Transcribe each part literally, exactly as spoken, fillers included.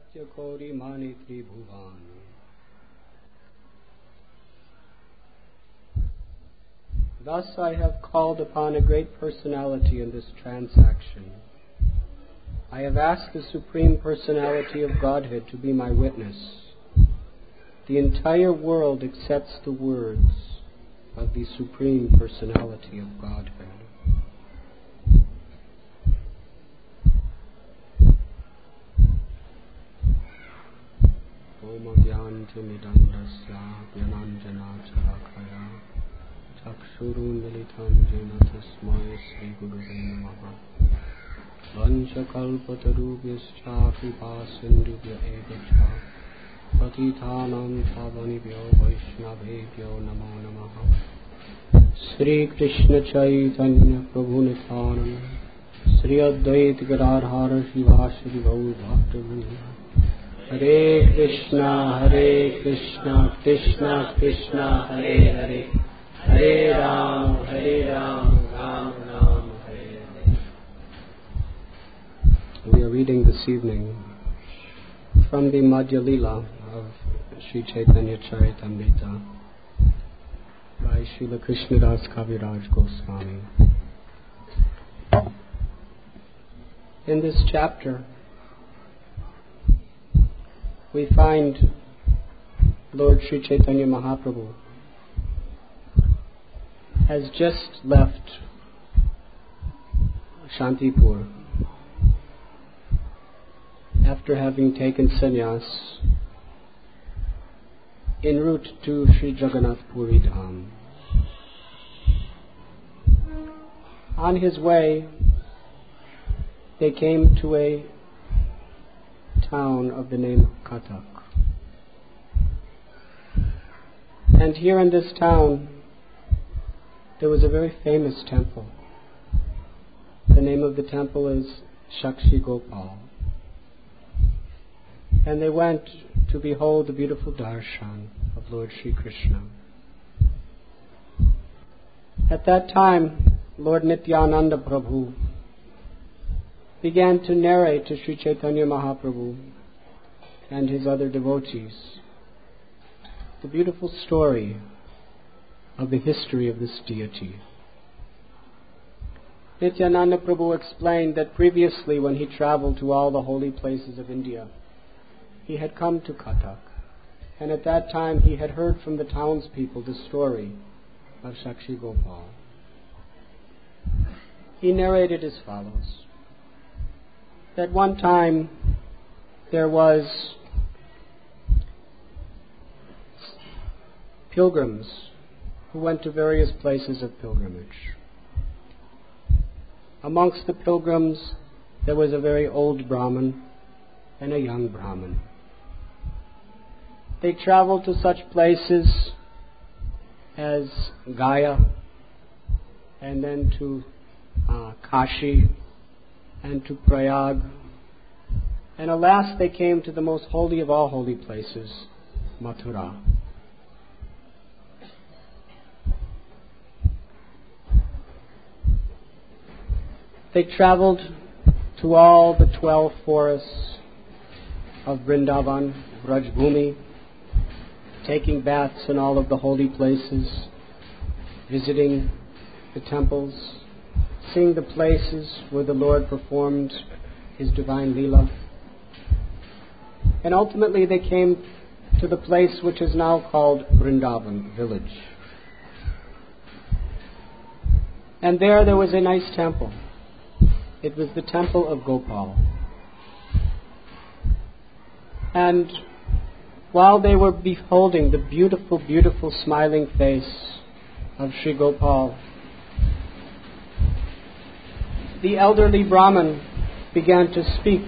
Satya Kori Mani Tribhuvan. Thus I have called upon a great personality in this transaction. I have asked the Supreme Personality of Godhead to be my witness. The entire world accepts the words of the Supreme Personality of Godhead. Om Agyanti Midandasya Gyananjana Chalakaya Chakshurun Militam Jena Tasmai Sri Guruve Namaha Vanchakalpatarubhyascha Kripa Sindhubhya Evacha Patithanam Pavanibhyo Vaishnavebhyo Namo Namaha Sri Krishna Chaitanya Prabhu Nityananda Sri Advaita Gadadhara Shivasari Gaur Bhaktavrinda Hare Krishna Hare Krishna Krishna Krishna Hare Hare Hare Ram Hare Ram Ram Ram Hare Hare. We are reading this evening from the Madhya Lila of Sri Chaitanya Charitamrita by Srila Krishnadas Kaviraj Goswami. In this chapter, we find Lord Sri Chaitanya Mahaprabhu has just left Shantipur after having taken sannyas en route to Sri Jagannath Puri Dham. On his way, they came to a town of the name of Katak. And here in this town, there was a very famous temple. The name of the temple is Shakshi Gopal. And they went to behold the beautiful darshan of Lord Sri Krishna. At that time, Lord Nityananda Prabhu began to narrate to Sri Chaitanya Mahaprabhu and his other devotees the beautiful story of the history of this deity. Nityananda Prabhu explained that previously, when he traveled to all the holy places of India, he had come to Katak, and at that time he had heard from the townspeople the story of Shakshi Gopal. He narrated as follows: that one time there was pilgrims who went to various places of pilgrimage. Amongst the pilgrims there was a very old Brahmin and a young Brahmin. They traveled to such places as Gaya, and then to uh, Kashi, and to Prayag, and alas, they came to the most holy of all holy places, Mathura. They traveled to all the twelve forests of Vrindavan, Brajbhumi, taking baths in all of the holy places, visiting the temples, seeing the places where the Lord performed His divine Leela. And ultimately they came to the place which is now called Vrindavan village. And there there was a nice temple. It was the temple of Gopal. And while they were beholding the beautiful, beautiful smiling face of Sri Gopal, the elderly Brahmin began to speak.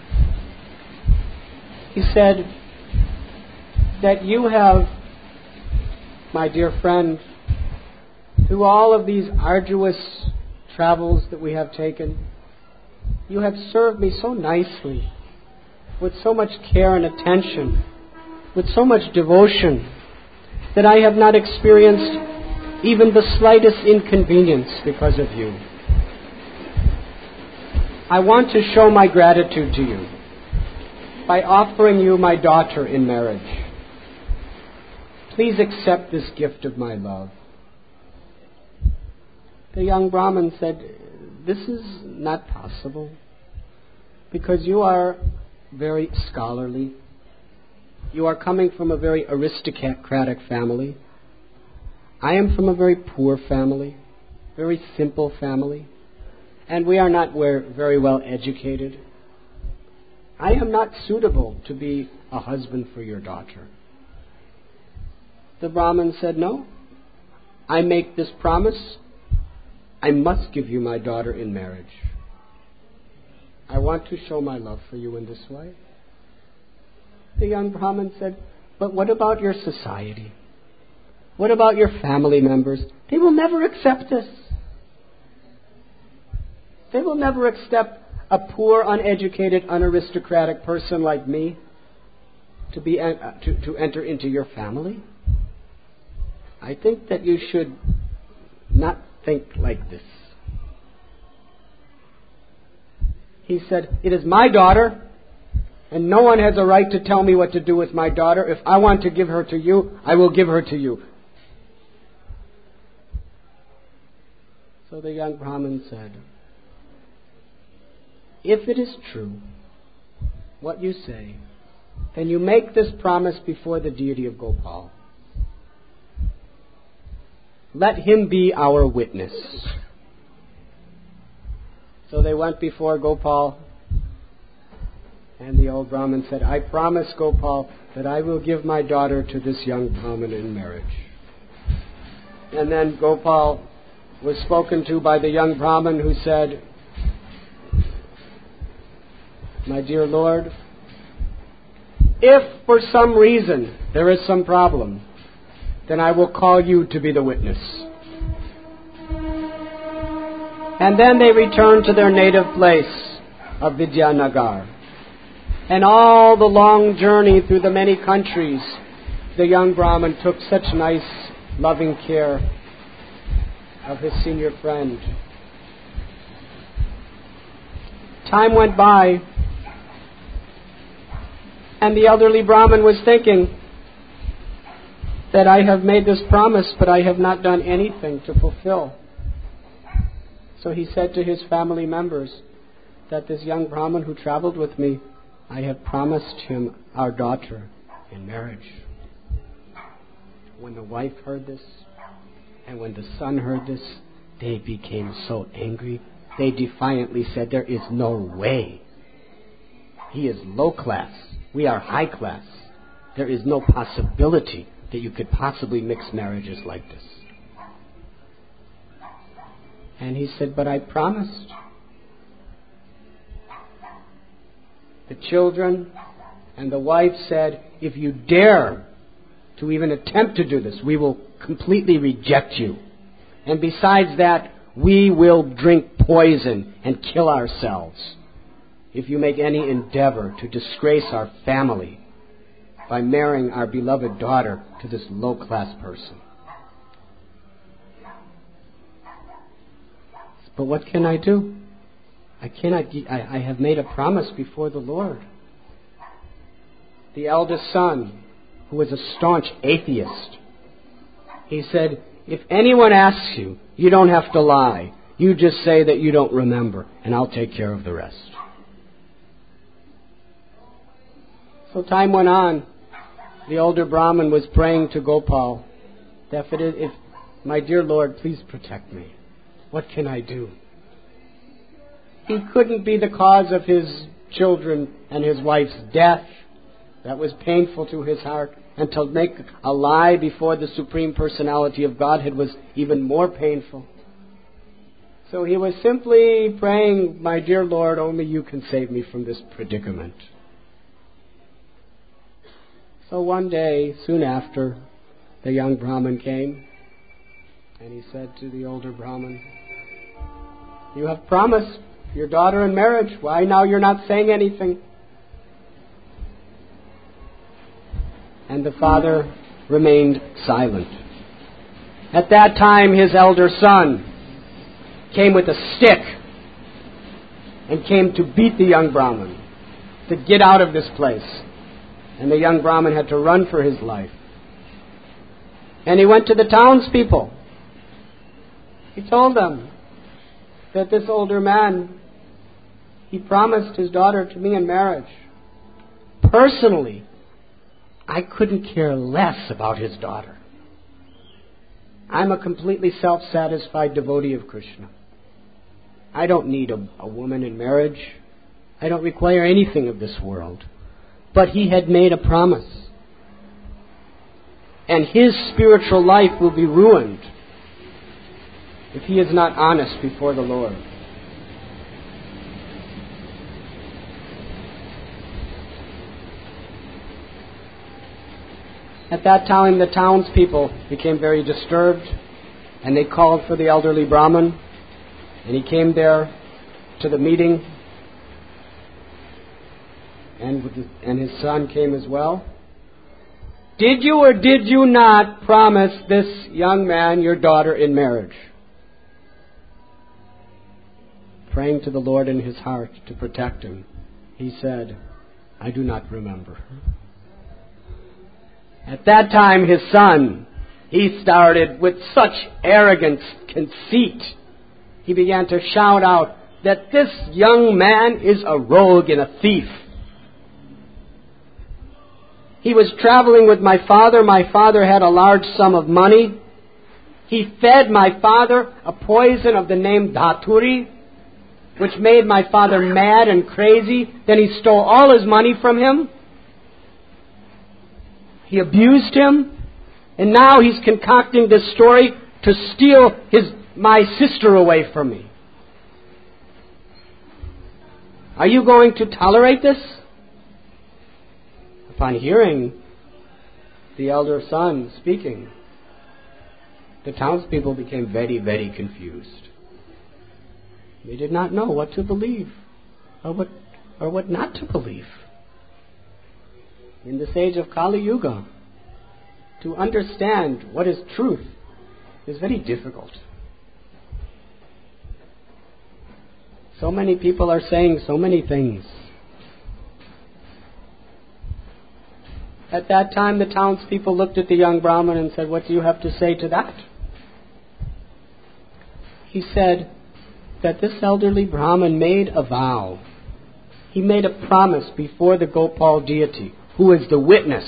He said that you have, my dear friend, through all of these arduous travels that we have taken, you have served me so nicely, with so much care and attention, with so much devotion, that I have not experienced even the slightest inconvenience because of you. I want to show my gratitude to you. by offering you my daughter in marriage. Please accept this gift of my love." The young Brahmin said, "This is not possible, because you are very scholarly. You are coming from a very aristocratic family. I am from a very poor family, very simple family, and we are not very well educated. I am not suitable to be a husband for your daughter." The Brahmin said, "No, I make this promise. I must give you my daughter in marriage. I want to show my love for you in this way." The young Brahmin said, "But what about your society? What about your family members? They will never accept this. They will never accept a poor, uneducated, unaristocratic person like me to be uh, to, to enter into your family. I think that you should not think like this." He said, "It is my daughter, and no one has a right to tell me what to do with my daughter. If I want to give her to you, I will give her to you." So the young Brahmin said, "If it is true what you say, then you make this promise before the deity of Gopal. Let him be our witness." So they went before Gopal, and the old Brahmin said, "I promise, Gopal, that I will give my daughter to this young Brahmin in marriage." And then Gopal was spoken to by the young Brahmin, who said, "My dear Lord, if for some reason there is some problem, then I will call you to be the witness." And then they returned to their native place of Vidyanagar. And all the long journey through the many countries, the young Brahmin took such nice, loving care of his senior friend. Time went by, and the elderly Brahmin was thinking that I have made this promise, but I have not done anything to fulfill. So he said to his family members that this young Brahmin who traveled with me, I have promised him our daughter in marriage. When the wife heard this, and when the son heard this, they became so angry. They defiantly said, there is no way. He is low class. We are high class. There is no possibility that you could possibly mix marriages like this. And he said, but I promised. The children and the wife said, if you dare to even attempt to do this, we will completely reject you. And besides that, we will drink poison and kill ourselves if you make any endeavor to disgrace our family by marrying our beloved daughter to this low-class person. But what can I do? I cannot. I, I have made a promise before the Lord. The eldest son, who was a staunch atheist, he said, if anyone asks you, you don't have to lie. You just say that you don't remember, and I'll take care of the rest. So time went on. The older Brahmin was praying to Gopal, that if, if my dear Lord, please protect me. What can I do? He couldn't be the cause of his children and his wife's death. That was painful to his heart. And to make a lie before the Supreme Personality of Godhead was even more painful. So he was simply praying, my dear Lord, only you can save me from this predicament. So one day, soon after, the young Brahmin came, and he said to the older Brahmin, you have promised your daughter in marriage. Why now you're not saying anything? And the father remained silent. At that time, his elder son came with a stick and came to beat the young Brahmin. to get out of this place. And the young Brahmin had to run for his life. And he went to the townspeople. He told them that this older man, he promised his daughter to me in marriage. Personally, I couldn't care less about his daughter. I'm a completely self-satisfied devotee of Krishna. I don't need a, a woman in marriage. I don't require anything of this world. But he had made a promise. And his spiritual life will be ruined if he is not honest before the Lord. At that time, the townspeople became very disturbed, and they called for the elderly Brahmin, and he came there to the meeting, and, with the, and his son came as well. Did you or did you not promise this young man your daughter in marriage? Praying to the Lord in his heart to protect him, he said, I do not remember. At that time, his son, he started with such arrogance, conceit. He began to shout out that this young man is a rogue and a thief. He was traveling with my father. My father had a large sum of money. He fed my father a poison of the name Dhaturi, which made my father mad and crazy. Then he stole all his money from him. He abused him, and now he's concocting this story to steal his my sister away from me. Are you going to tolerate this? Upon hearing the elder son speaking, the townspeople became very, very confused. They did not know what to believe or what, or what not to believe. In this age of Kali Yuga, to understand what is truth is very difficult. So many people are saying so many things. At that time, the townspeople looked at the young Brahmin and said, what do you have to say to that? He said that this elderly Brahmin made a vow. He made a promise before the Gopal deity, who is the witness.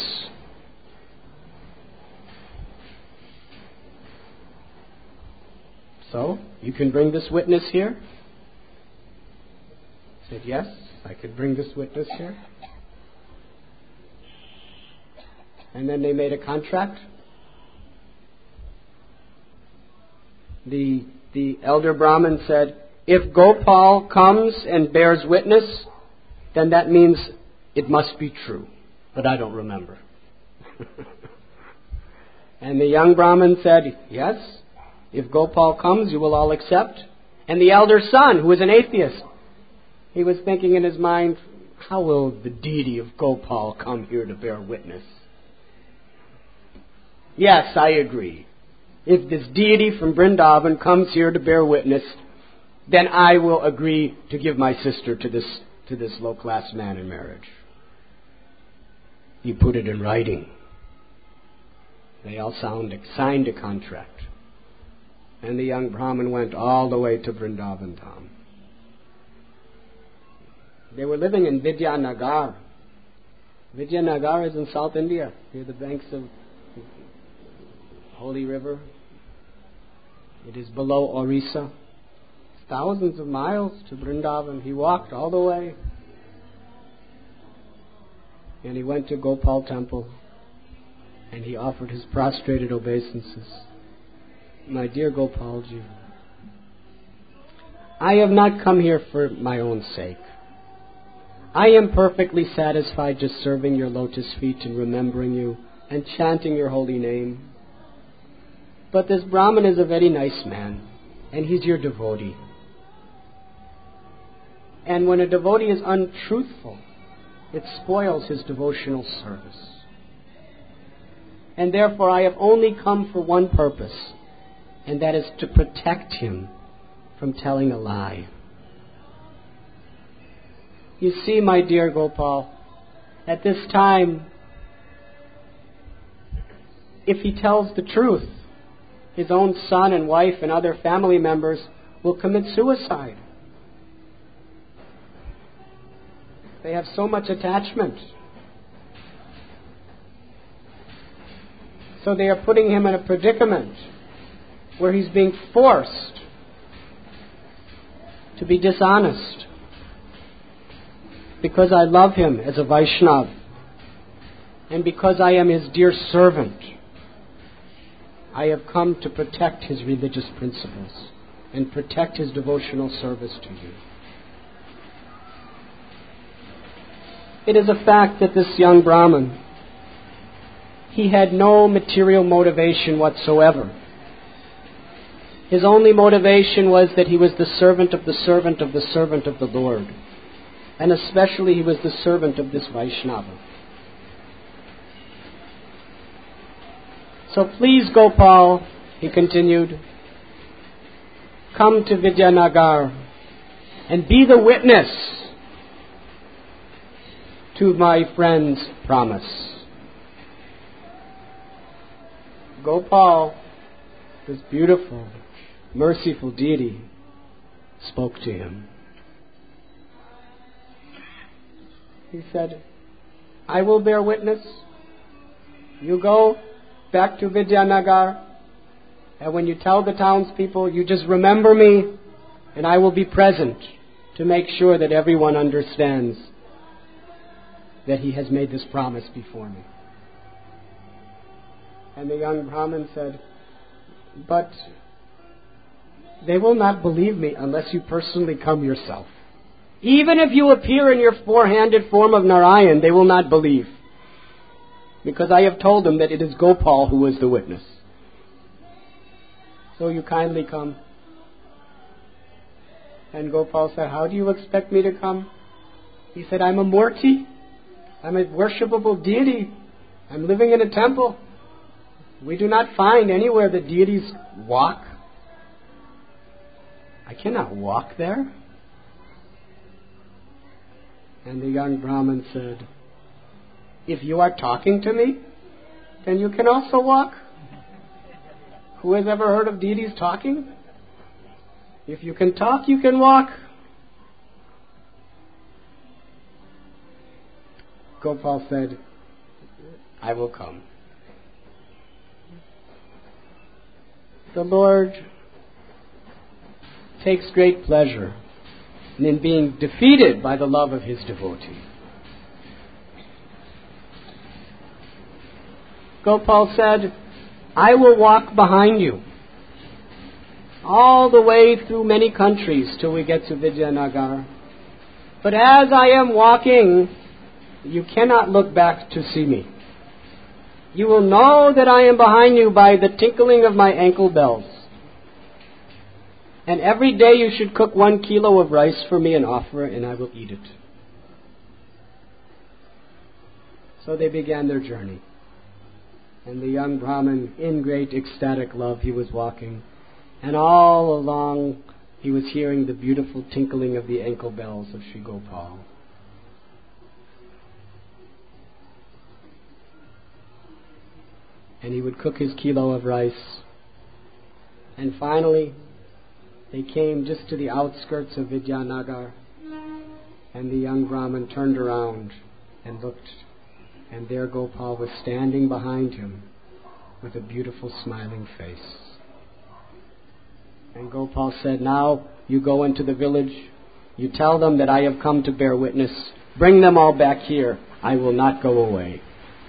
So, you can bring this witness here? I said, yes, I could bring this witness here. And then they made a contract. The, the elder Brahmin said, if Gopal comes and bears witness, then that means it must be true. But I don't remember. And the young Brahmin said, yes, if Gopal comes, you will all accept. And the elder son, who is an atheist, he was thinking in his mind, how will the deity of Gopal come here to bear witness? Yes, I agree. If this deity from Vrindavan comes here to bear witness, then I will agree to give my sister to this to this low-class man in marriage. He put it in writing. They all sound, signed a contract. And the young Brahmin went all the way to Vrindavan Dham. They were living in Vidyanagar. Vidyanagar is in South India, near the banks of Holy River. It is below Orissa. Thousands of miles to Vrindavan. He walked all the way. And he went to Gopal temple. And he offered his prostrated obeisances. My dear Gopalji, I have not come here for my own sake. I am perfectly satisfied just serving your lotus feet and remembering you and chanting your holy name. But this Brahmin is a very nice man, and he's your devotee. And when a devotee is untruthful, it spoils his devotional service. And therefore I have only come for one purpose, and that is to protect him from telling a lie. You see, my dear Gopal, at this time, if he tells the truth, his own son and wife and other family members will commit suicide. They have so much attachment. So they are putting him in a predicament where he's being forced to be dishonest. Because I love him as a Vaishnava, and because I am his dear servant, I have come to protect his religious principles and protect his devotional service to you. It is a fact that this young Brahmin, he had no material motivation whatsoever. His only motivation was that he was the servant of the servant of the servant of the Lord. And especially he was the servant of this Vaishnava. So please, Gopal, he continued, come to Vidyanagar and be the witness to my friend's promise. Gopal, this beautiful, merciful deity, spoke to him. He said, I will bear witness. You go back to Vidyanagar, and when you tell the townspeople, you just remember me, and I will be present to make sure that everyone understands that he has made this promise before me. And the young Brahmin said, but they will not believe me unless you personally come yourself. Even if you appear in your four-handed form of Narayan, they will not believe. Because I have told them that it is Gopal who is the witness. So you kindly come. And Gopal said, how do you expect me to come? He said, I'm a Murti. I'm a worshipable deity. I'm living in a temple. We do not find anywhere that deities walk. I cannot walk there. And the young Brahmin said, if you are talking to me, then you can also walk. Who has ever heard of deities talking? If you can talk, you can walk. Gopal said, I will come. The Lord takes great pleasure in being defeated by the love of his devotee. Gopal said, I will walk behind you all the way through many countries till we get to Vidyanagar. But as I am walking, you cannot look back to see me. You will know that I am behind you by the tinkling of my ankle bells. And every day you should cook one kilo of rice for me and offer it, and I will eat it. So they began their journey. And the young Brahmin, in great ecstatic love, he was walking. And all along he was hearing the beautiful tinkling of the ankle bells of Sri Gopal. And he would cook his kilo of rice. And finally, they came just to the outskirts of Vidyanagar, and the young Brahmin turned around and looked, and there Gopal was standing behind him with a beautiful smiling face. And Gopal said, now you go into the village, you tell them that I have come to bear witness, bring them all back here, I will not go away.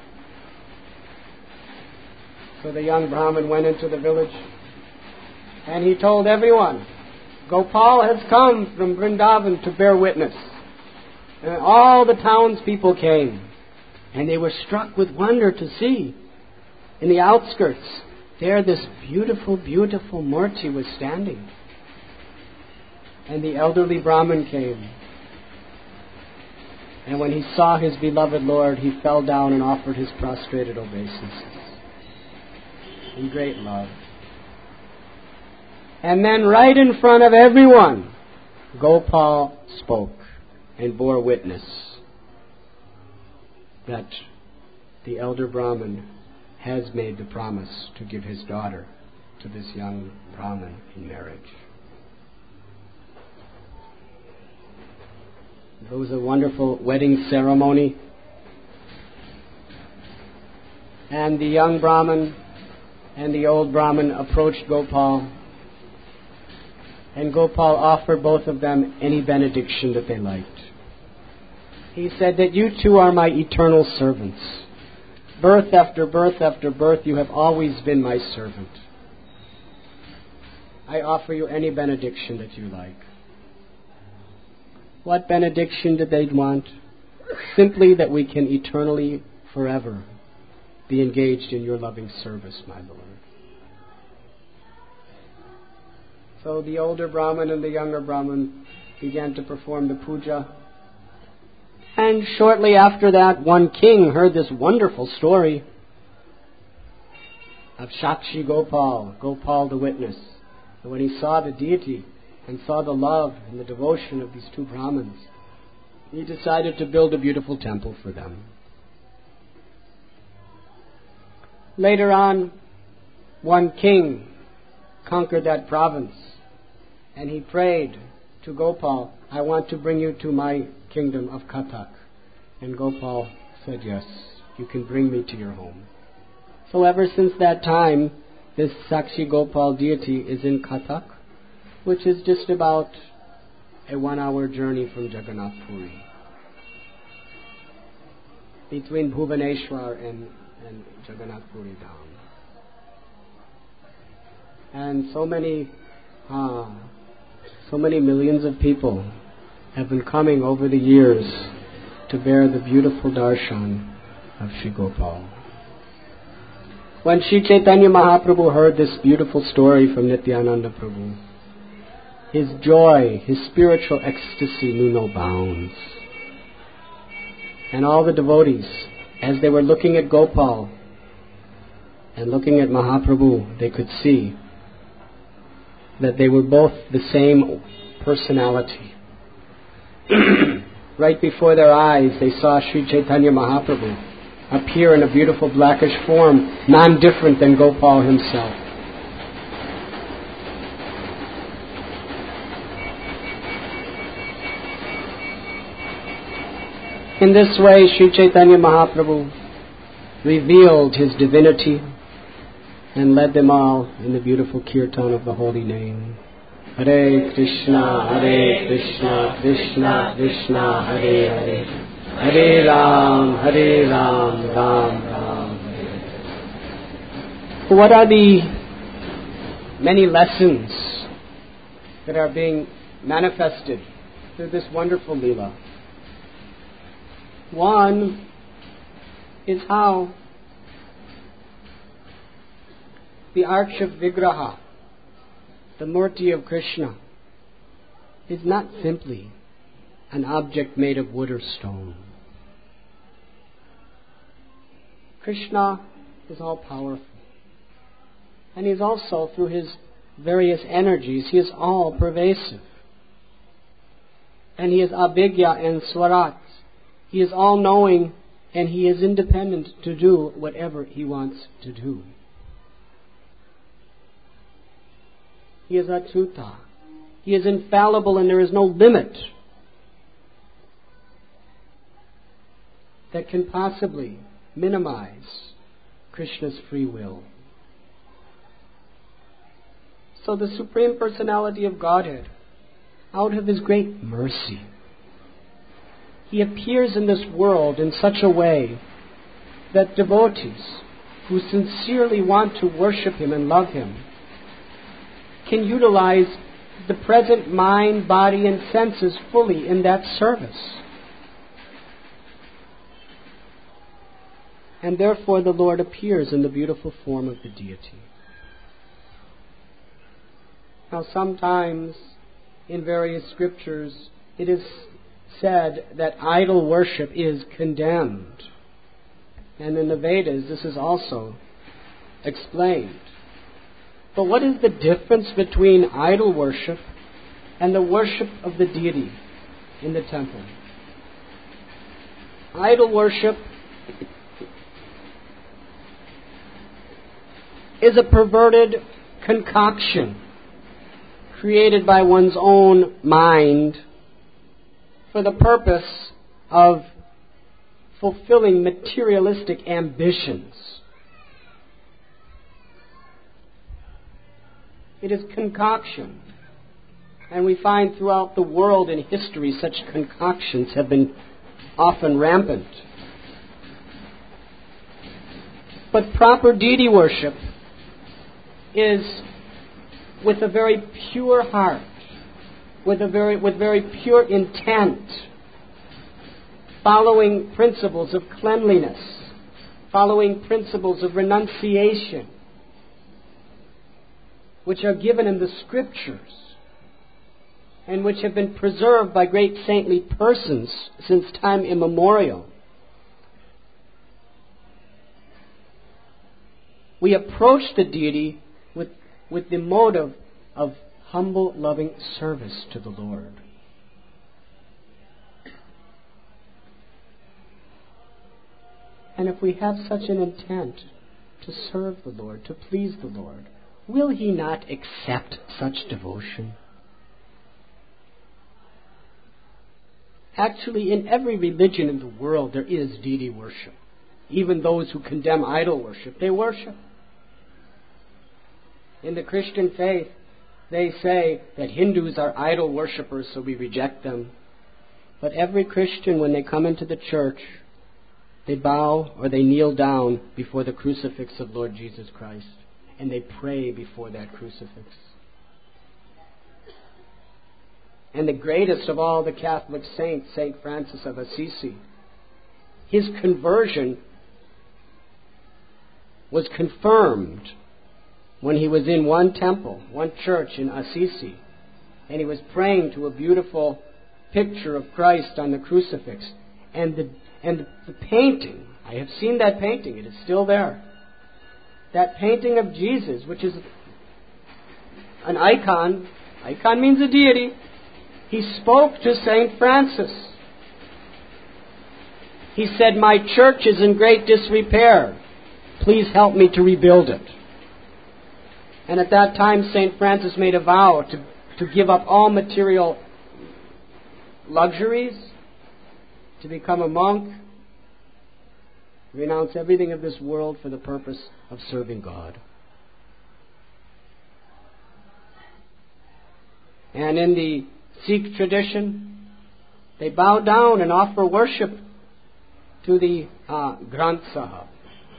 So the young Brahmin went into the village, and he told everyone, Gopal has come from Vrindavan to bear witness. And all the townspeople came, and they were struck with wonder to see, in the outskirts, there this beautiful, beautiful Murti was standing. And the elderly Brahmin came. And when he saw his beloved Lord, he fell down and offered his prostrated obeisances in great love. And then right in front of everyone, Gopal spoke. and bore witness that the elder Brahmin has made the promise to give his daughter to this young Brahmin in marriage. There was a wonderful wedding ceremony, and the young Brahmin and the old Brahmin approached Gopal, and Gopal offered both of them any benediction that they liked. He said that you two are my eternal servants. Birth after birth after birth, you have always been my servant. I offer you any benediction that you like. What benediction did they want? Simply that we can eternally, forever, be engaged in your loving service, my Lord. So the older Brahmin and the younger Brahmin began to perform the puja. And shortly after that, one king heard this wonderful story of Sakshi Gopal, Gopal the witness. And when he saw the deity and saw the love and the devotion of these two Brahmins, he decided to build a beautiful temple for them. Later on, one king conquered that province, and he prayed to Gopal, I want to bring you to my kingdom of Kathak. And Gopal said, yes, you can bring me to your home. So ever since that time, this Sakshi Gopal deity is in Kathak, which is just about a one-hour journey from Jagannath Puri, between Bhubaneswar and, and Jagannath Puri Dham. And so many, uh, so many millions of people have been coming over the years to bear the beautiful darshan of Sri Gopal. When Sri Chaitanya Mahaprabhu heard this beautiful story from Nityananda Prabhu, his joy, his spiritual ecstasy knew no bounds. And all the devotees, as they were looking at Gopal and looking at Mahaprabhu, they could see that they were both the same personality. Right before their eyes, they saw Sri Chaitanya Mahaprabhu appear in a beautiful blackish form, non-different than Gopal himself. In this way, Sri Chaitanya Mahaprabhu revealed his divinity and led them all in the beautiful kirtan of the holy name. Hare Krishna, Hare Krishna, Krishna Krishna, Hare Hare, Hare Ram, Hare Ram, Ram Ram, Hare Hare. What are the many lessons that are being manifested through this wonderful Leela? One is how the arch of Vigraha, the Murti of Krishna, is not simply an object made of wood or stone. Krishna is all powerful. And he is also, through his various energies, he is all pervasive. And he is Abhigya and Swarat. He is all knowing, and he is independent to do whatever he wants to do. He is Achyuta. He is infallible, and there is no limit that can possibly minimize Krishna's free will. So the Supreme Personality of Godhead, out of his great mercy, he appears in this world in such a way that devotees who sincerely want to worship him and love him can utilize the present mind, body, and senses fully in that service. And therefore the Lord appears in the beautiful form of the deity. Now sometimes in various scriptures it is said that idol worship is condemned. And in the Vedas this is also explained. But what is the difference between idol worship and the worship of the deity in the temple? Idol worship is a perverted concoction created by one's own mind for the purpose of fulfilling materialistic ambitions. It is concoction. And we find throughout the world in history such concoctions have been often rampant. But proper deity worship is with a very pure heart, with a very with very pure intent, following principles of cleanliness, following principles of renunciation, which are given in the Scriptures and which have been preserved by great saintly persons since time immemorial. We approach the deity with, with the motive of humble, loving service to the Lord. And if we have such an intent to serve the Lord, to please the Lord, will He not accept such devotion? Actually, in every religion in the world, there is deity worship. Even those who condemn idol worship, they worship. In the Christian faith, they say that Hindus are idol worshippers, so we reject them. But every Christian, when they come into the church, they bow or they kneel down before the crucifix of Lord Jesus Christ, and they pray before that crucifix. And the greatest of all the Catholic saints, Saint Francis of Assisi, his conversion was confirmed when he was in one temple, one church in Assisi, and he was praying to a beautiful picture of Christ on the crucifix. And the, and the painting, I have seen that painting, it is still there. That painting of Jesus, which is an icon, icon means a deity. He spoke to Saint Francis. He said, "My church is in great disrepair. Please help me to rebuild it." And at that time, Saint Francis made a vow to, to give up all material luxuries, to become a monk, renounce everything of this world for the purpose of serving God. And in the Sikh tradition, they bow down and offer worship to the uh, Granth Sahib.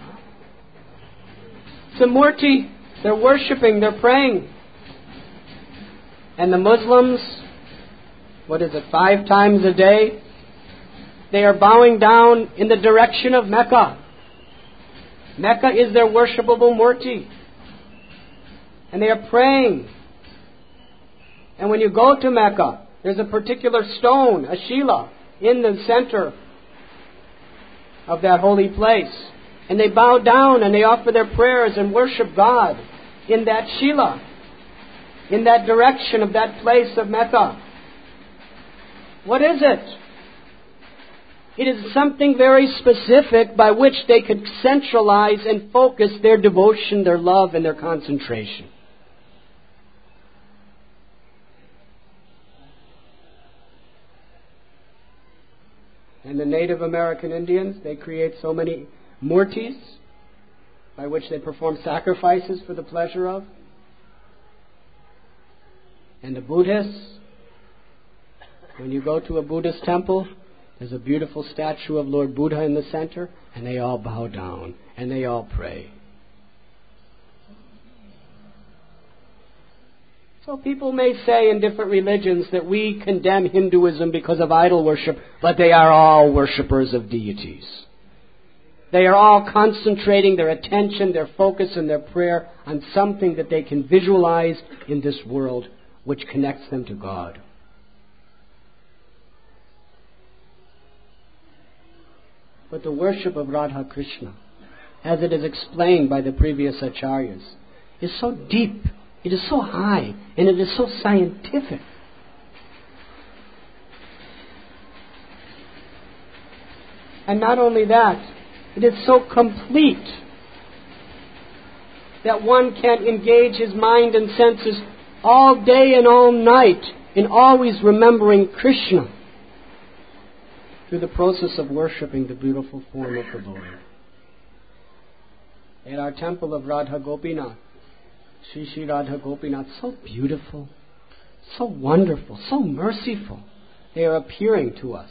It's a murti. They're worshipping, they're praying. And the Muslims, what is it, five times a day, they are bowing down in the direction of Mecca. Mecca is their worshipable murti. And they are praying. And when you go to Mecca, there's a particular stone, a Shila, in the center of that holy place. And they bow down and they offer their prayers and worship God in that Shila, in that direction of that place of Mecca. What is it? It is something very specific by which they could centralize and focus their devotion, their love, and their concentration. And the Native American Indians, they create so many murtis by which they perform sacrifices for the pleasure of. And the Buddhists, when you go to a Buddhist temple, there's a beautiful statue of Lord Buddha in the center, and they all bow down and they all pray. So people may say in different religions that we condemn Hinduism because of idol worship, but they are all worshippers of deities. They are all concentrating their attention, their focus, and their prayer on something that they can visualize in this world, which connects them to God. But the worship of Radha Krishna, as it is explained by the previous acharyas, is so deep, it is so high, and it is so scientific. And not only that, it is so complete that one can engage his mind and senses all day and all night in always remembering Krishna through the process of worshipping the beautiful form of the Lord. At our temple of Radha Gopinath, Shri Shri Radha Gopinath, so beautiful, so wonderful, so merciful, they are appearing to us.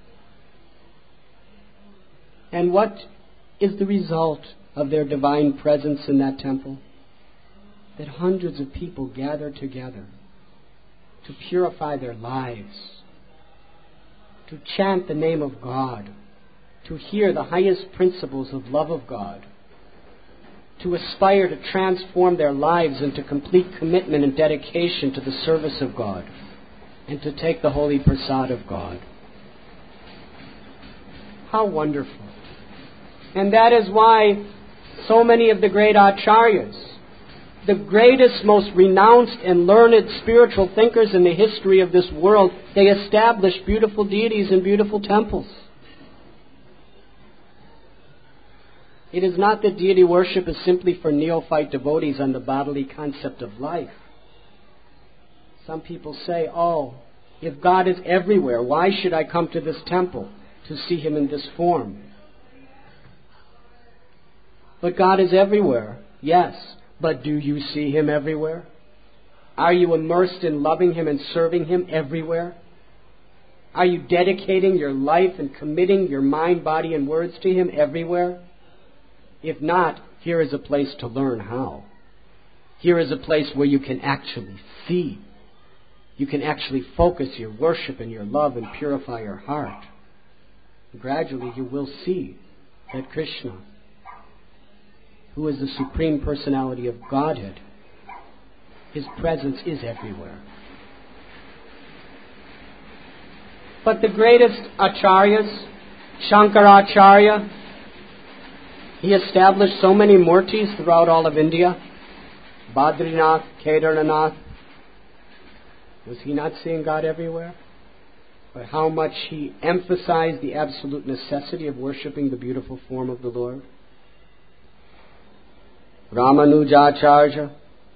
And what is the result of their divine presence in that temple? That hundreds of people gather together to purify their lives, to chant the name of God, to hear the highest principles of love of God, to aspire to transform their lives into complete commitment and dedication to the service of God, and to take the holy prasad of God. How wonderful. And that is why so many of the great acharyas, the greatest, most renounced and learned spiritual thinkers in the history of this world, they established beautiful deities and beautiful temples. It is not that deity worship is simply for neophyte devotees on the bodily concept of life. Some people say, oh, if God is everywhere, why should I come to this temple to see Him in this form? But God is everywhere, yes. But do you see Him everywhere? Are you immersed in loving Him and serving Him everywhere? Are you dedicating your life and committing your mind, body, and words to Him everywhere? If not, here is a place to learn how. Here is a place where you can actually see. You can actually focus your worship and your love and purify your heart. Gradually you will see that Krishna, who is the Supreme Personality of Godhead, His presence is everywhere. But the greatest acharyas, Shankaracharya, he established so many murtis throughout all of India. Badrinath, Kedarnath. Was he not seeing God everywhere? But how much he emphasized the absolute necessity of worshipping the beautiful form of the Lord. Ramanujacharya,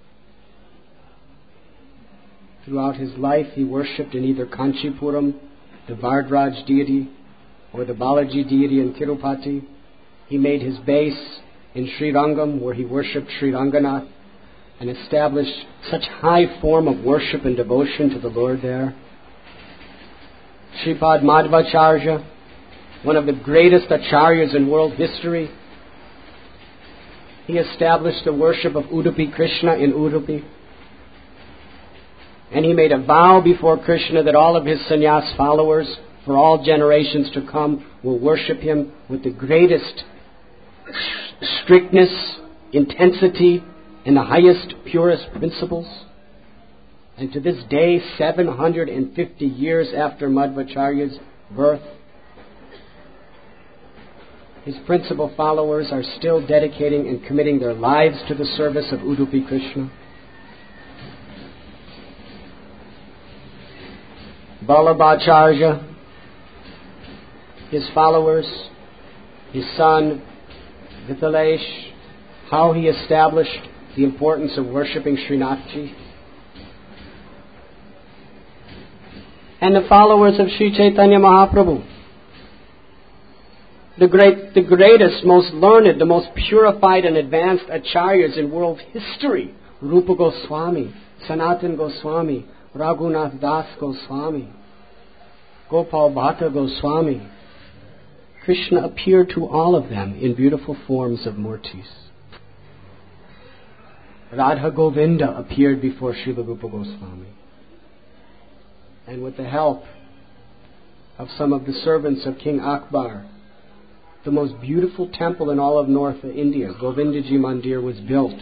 throughout his life he worshipped in either Kanchipuram, the Vardraj deity, or the Balaji deity in Tirupati. He made his base in Srirangam, where he worshipped Sri Ranganath, and established such high form of worship and devotion to the Lord there. Sripad Madhvacharya, one of the greatest acharyas in world history, he established the worship of Udupi Krishna in Udupi. And he made a vow before Krishna that all of his sannyas followers, for all generations to come, will worship him with the greatest strictness, intensity, and the highest, purest principles. And to this day, seven hundred fifty years after Madhvacharya's birth, his principal followers are still dedicating and committing their lives to the service of Udupi Krishna. Vallabhacharya, his followers, his son Vitalesh, how he established the importance of worshipping Srinathji. And the followers of Sri Chaitanya Mahaprabhu, the great, the greatest, most learned, the most purified and advanced acharyas in world history, Rupa Goswami, Sanatan Goswami, Raghunath Das Goswami, Gopal Bhatta Goswami. Krishna appeared to all of them in beautiful forms of murtis. Radha Govinda appeared before Srila Rupa Goswami. And with the help of some of the servants of King Akbar, the most beautiful temple in all of North India, Govindaji Mandir, was built.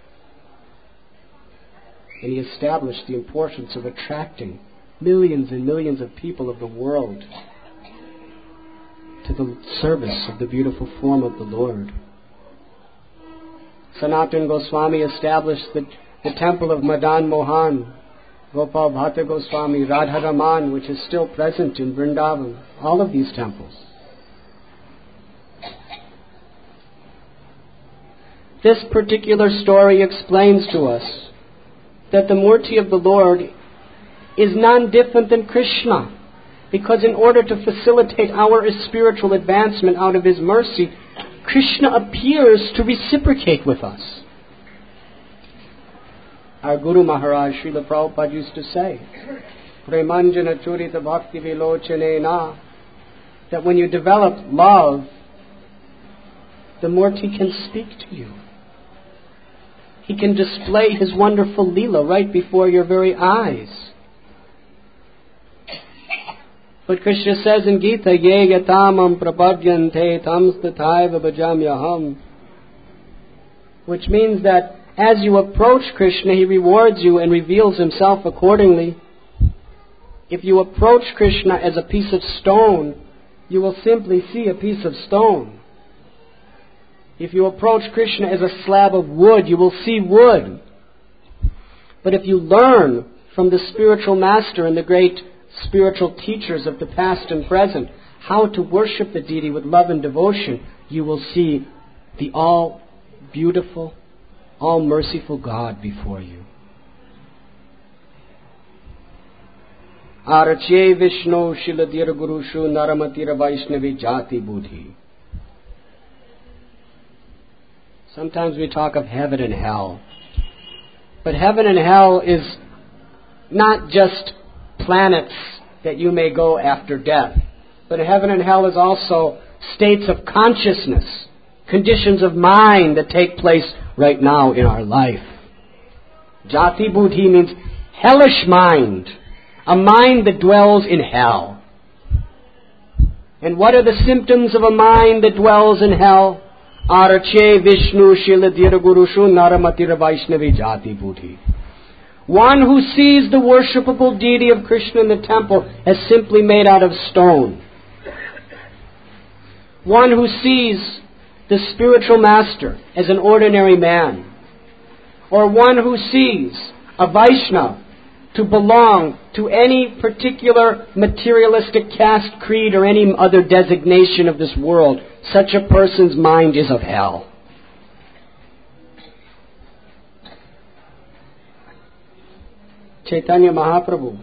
And he established the importance of attracting millions and millions of people of the world to the service of the beautiful form of the Lord. Sanatan Goswami established the, the temple of Madan Mohan, Gopal Bhatta Goswami, Radha Raman, which is still present in Vrindavan. All of these temples. This particular story explains to us that the Murti of the Lord is none different than Krishna, because in order to facilitate our spiritual advancement out of His mercy, Krishna appears to reciprocate with us. Our Guru Maharaj, Srila Prabhupada, used to say, Premanjana Churita Bhakti Vilochanena, that when you develop love, the Murti can speak to you. He can display His wonderful Leela right before your very eyes. But Krishna says in Gita, Ye yatamam prapadyante tamstataiva bhajamyaham, which means that as you approach Krishna, He rewards you and reveals Himself accordingly. If you approach Krishna as a piece of stone, you will simply see a piece of stone. If you approach Krishna as a slab of wood, you will see wood. But if you learn from the spiritual master and the great spiritual teachers of the past and present how to worship the deity with love and devotion, you will see the all beautiful, all merciful God before you. Arachye Vishnu Shiladir Gurushu Naramatira Vaishnavi Jati Buddhi. Sometimes we talk of heaven and hell. But heaven and hell is not just planets that you may go after death. But heaven and hell is also states of consciousness, conditions of mind that take place right now in our life. Jati Buddhi means hellish mind, a mind that dwells in hell. And what are the symptoms of a mind that dwells in hell? Arache Vishnu Shiladira Gurushu Naramatira Vaishnavi Jati Buddhi. One who sees the worshipable deity of Krishna in the temple as simply made out of stone. One who sees the spiritual master as an ordinary man. Or one who sees a Vaishnava to belong to any particular materialistic caste, creed, or any other designation of this world. Such a person's mind is of hell. Chaitanya Mahaprabhu,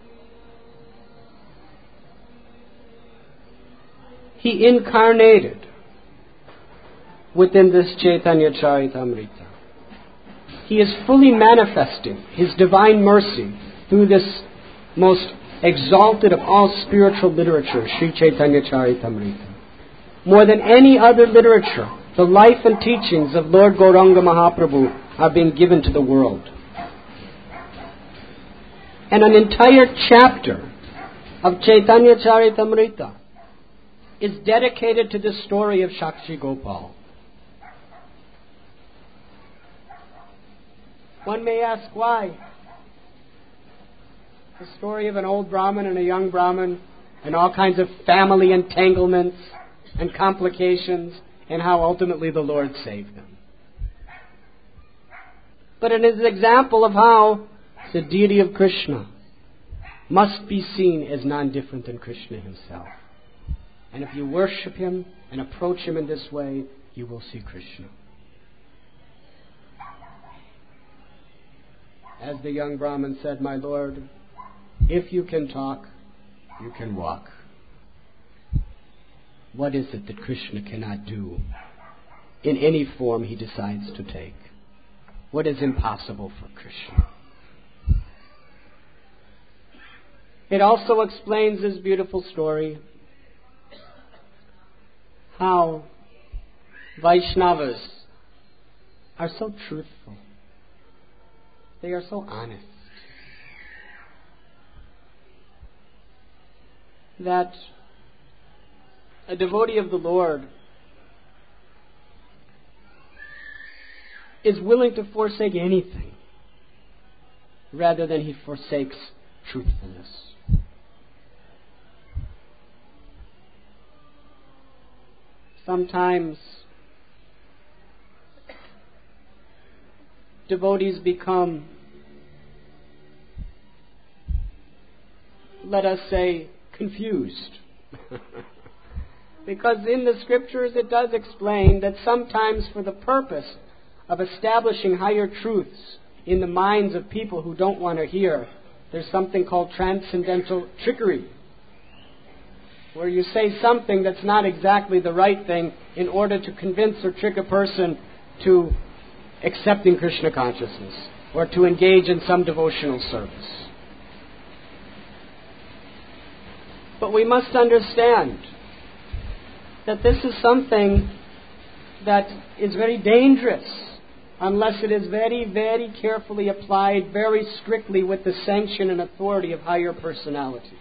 he incarnated within this Chaitanya Charitamrita. He is fully manifesting His divine mercy through this most exalted of all spiritual literature, Sri Chaitanya Charitamrita. More than any other literature, the life and teachings of Lord Gauranga Mahaprabhu are being given to the world. And an entire chapter of Chaitanya Charitamrita is dedicated to the story of Shakshi Gopal. One may ask why. The story of an old Brahmin and a young Brahmin and all kinds of family entanglements and complications and how ultimately the Lord saved them. But it is an example of how the deity of Krishna must be seen as non-different than Krishna Himself. And if you worship Him and approach Him in this way, you will see Krishna. As the young Brahmin said, "My Lord, if you can talk, you can walk. What is it that Krishna cannot do in any form He decides to take? What is impossible for Krishna?" It also explains this beautiful story how Vaishnavas are so truthful. They are so honest that a devotee of the Lord is willing to forsake anything rather than he forsakes truthfulness. Sometimes devotees become, let us say, confused. Because in the scriptures it does explain that sometimes for the purpose of establishing higher truths in the minds of people who don't want to hear, there's something called transcendental trickery, where you say something that's not exactly the right thing in order to convince or trick a person to accepting Krishna consciousness or to engage in some devotional service. But we must understand that this is something that is very dangerous unless it is very, very carefully applied, very strictly with the sanction and authority of higher personalities.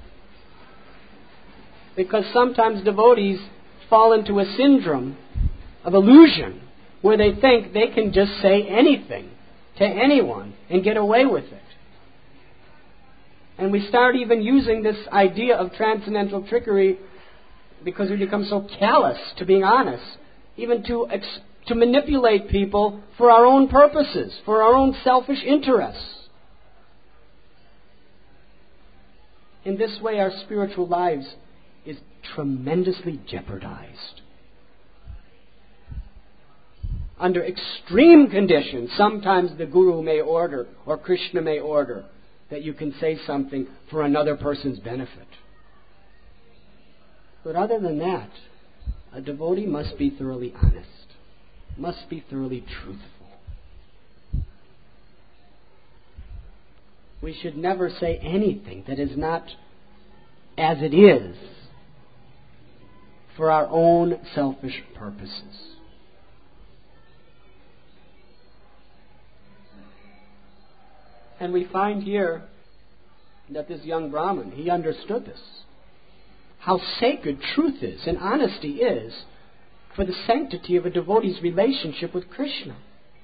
Because sometimes devotees fall into a syndrome of illusion where they think they can just say anything to anyone and get away with it. And we start even using this idea of transcendental trickery because we become so callous to being honest, even to ex- to manipulate people for our own purposes, for our own selfish interests. In this way, our spiritual lives is tremendously jeopardized. Under extreme conditions, sometimes the Guru may order, or Krishna may order, that you can say something for another person's benefit. But other than that, a devotee must be thoroughly honest, must be thoroughly truthful. We should never say anything that is not as it is for our own selfish purposes. And we find here that this young Brahmin, he understood this. How sacred truth is and honesty is for the sanctity of a devotee's relationship with Krishna.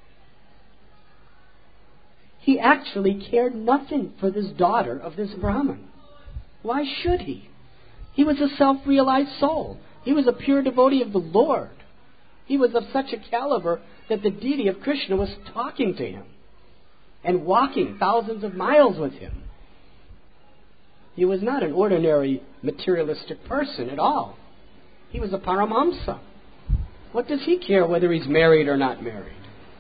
He actually cared nothing for this daughter of this Brahmin. Why should he? He was a self-realized soul. He was a pure devotee of the Lord. He was of such a caliber that the deity of Krishna was talking to him and walking thousands of miles with him. He was not an ordinary materialistic person at all. He was a Paramahamsa. What does he care whether he's married or not married?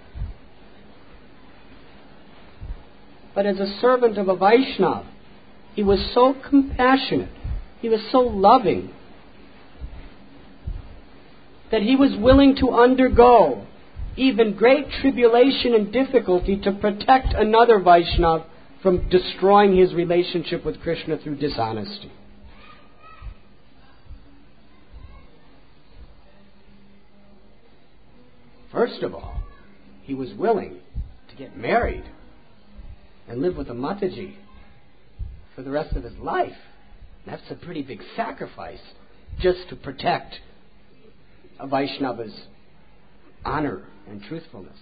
But as a servant of a Vaishnava, he was so compassionate, he was so loving, that he was willing to undergo even great tribulation and difficulty to protect another Vaishnava from destroying his relationship with Krishna through dishonesty. First of all, he was willing to get married and live with a Mataji for the rest of his life. That's a pretty big sacrifice just to protect a Vaishnava's honor and truthfulness.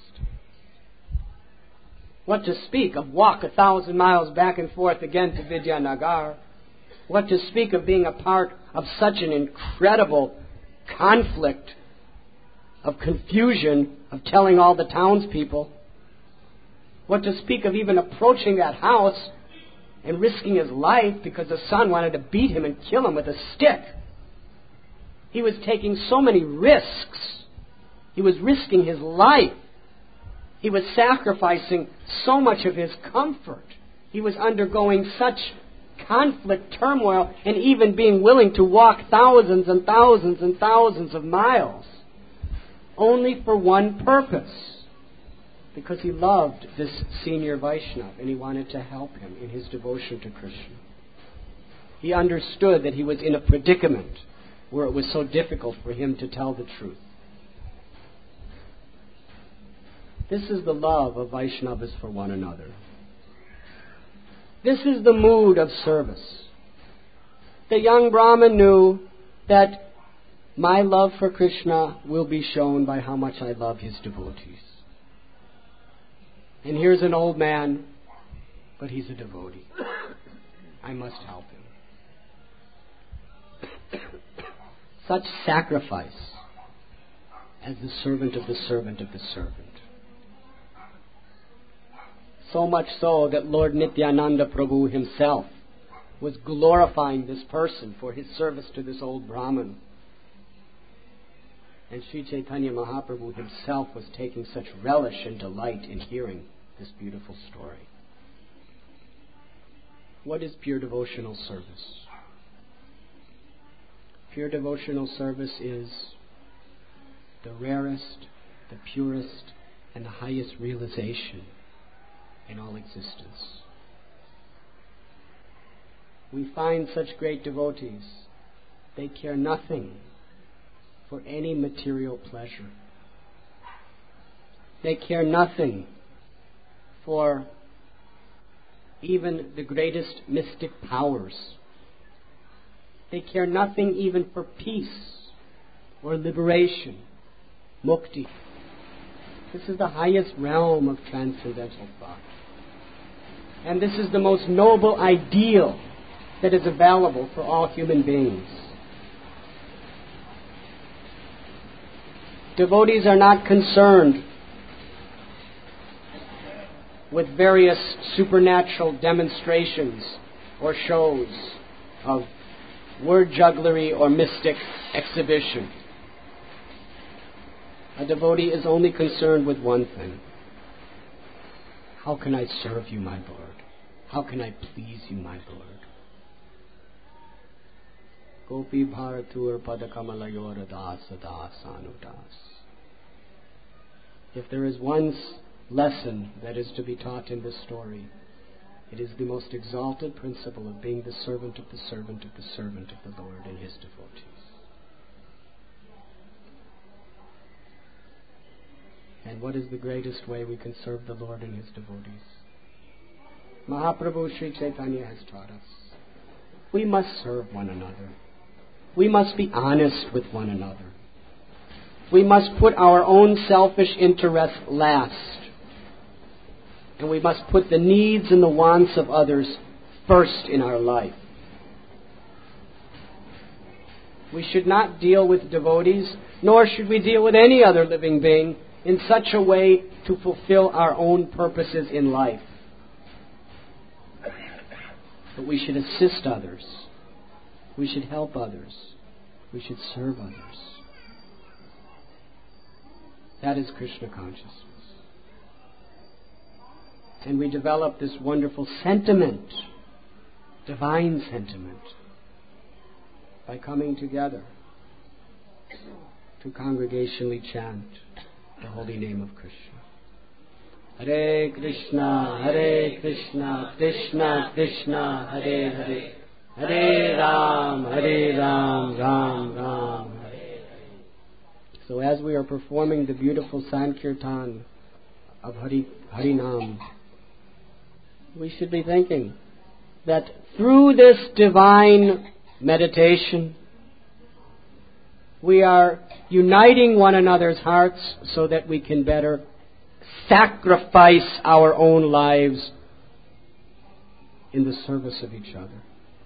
What to speak of walk a thousand miles back and forth again to Vidyanagar? What to speak of being a part of such an incredible conflict of confusion of telling all the townspeople? What to speak of even approaching that house and risking his life because the son wanted to beat him and kill him with a stick? He was taking so many risks. He was risking his life. He was sacrificing so much of his comfort. He was undergoing such conflict, turmoil, and even being willing to walk thousands and thousands and thousands of miles only for one purpose. Because he loved this senior Vaishnava and he wanted to help him in his devotion to Krishna. He understood that he was in a predicament where it was so difficult for him to tell the truth. This is the love of Vaishnavas for one another. This is the mood of service. The young Brahmin knew that my love for Krishna will be shown by how much I love his devotees. And here's an old man, but he's a devotee. I must help him. Such sacrifice as the servant of the servant of the servant. So much so that Lord Nityananda Prabhu himself was glorifying this person for his service to this old Brahmin. And Sri Chaitanya Mahaprabhu himself was taking such relish and delight in hearing this beautiful story. What is pure devotional service? Pure devotional service is the rarest, the purest, and the highest realization in all existence. We find such great devotees. They care nothing for any material pleasure. They care nothing for even the greatest mystic powers. They care nothing even for peace or liberation, mukti. This is the highest realm of transcendental thought. And this is the most noble ideal that is available for all human beings. Devotees are not concerned with various supernatural demonstrations or shows of word jugglery or mystic exhibition. A devotee is only concerned with one thing. How can I serve you, my Lord? How can I please you, my Lord? Gopi Bharatur Padakamalayora Dasa Dasanudas. If there is one lesson that is to be taught in this story, it is the most exalted principle of being the servant of the servant of the servant of the Lord and His devotees. And what is the greatest way we can serve the Lord and His devotees? Mahaprabhu Sri Chaitanya has taught us. We must serve one another. We must be honest with one another. We must put our own selfish interests last. And we must put the needs and the wants of others first in our life. We should not deal with devotees, nor should we deal with any other living being in such a way to fulfill our own purposes in life. But we should assist others. We should help others. We should serve others. That is Krishna consciousness. And we develop this wonderful sentiment, divine sentiment, by coming together to congregationally chant the holy name of Krishna. Hare Krishna, Hare Krishna, Krishna Krishna, Hare Hare, Hare Ram, Hare Ram, Ram Ram, Hare Hare. So as we are performing the beautiful Sankirtan of Hari, Harinam, we should be thinking that through this divine meditation, we are uniting one another's hearts so that we can better sacrifice our own lives in the service of each other.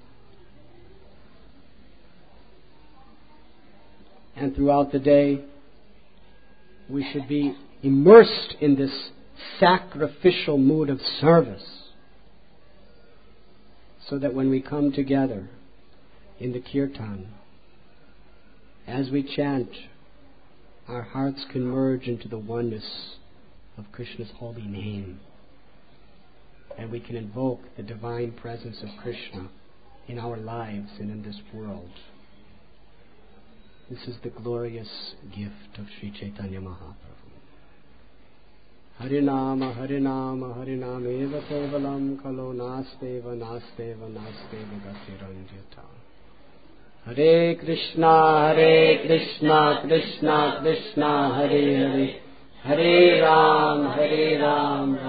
And throughout the day, we should be immersed in this sacrificial mood of service, so that when we come together in the kirtan, as we chant, our hearts can merge into the oneness of Krishna's holy name, and we can invoke the divine presence of Krishna in our lives and in this world. This is the glorious gift of Sri Chaitanya Mahaprabhu. Harinama, Harinama, Harinameva Kevalam Kalo Nasteva, Nasteva, Nasteva Gatiranjata. Hare Krishna, Hare Krishna, Krishna Krishna, Hare Hare, Hare Ram, Hare Ram,